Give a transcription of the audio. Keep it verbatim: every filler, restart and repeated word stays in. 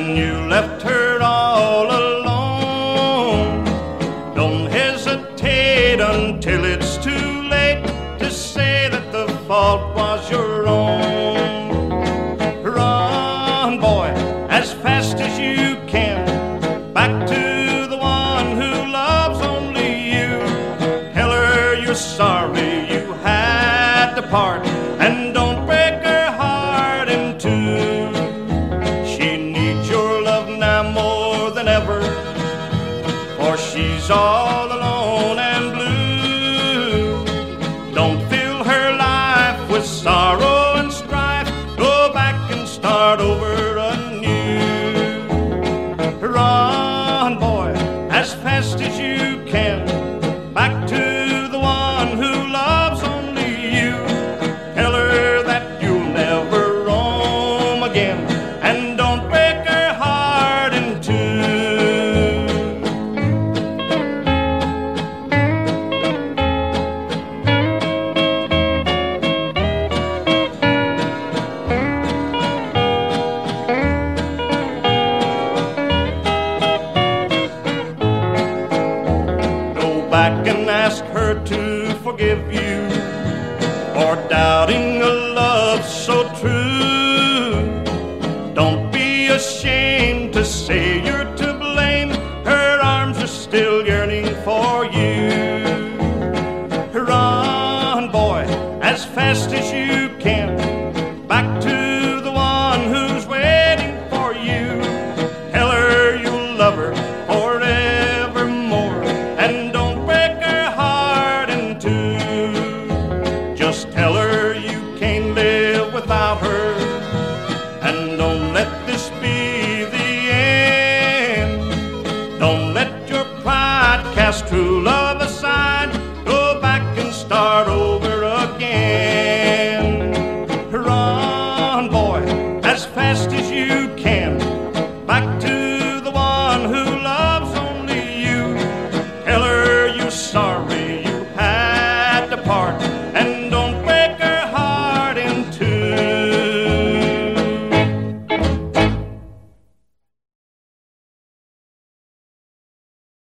when you left her all alone. Don't hesitate until it's too late to say that the fault was your own. Run, boy, as fast as you can, back to the one who loves only you. Tell her you're sorry you had to part, and don't break her heart in two. She needs your love now more than ever, for she's all alone and blue. Don't fill her life with sorrow and strife. Go back and start over anew. Run, boy, as fast as you can, back to the one who loves only you. Tell her that you'll never roam again, and don't break her heart in two. Go back and ask her to forgive you for doubting a love so true. Don't be ashamed to say you're to blame. Her arms are still yearning for you. Run, boy, as fast as you can, back to the one who's waiting for you. Tell her you'll love her forevermore, and don't break her heart in two. Just tell her you can't live without her, and don't let this be the end. Don't let your pride cast true love aside. Go back and start over again. Run, boy, as fast as you can, back to the one who loves only you. Tell her you're sorry you had to part,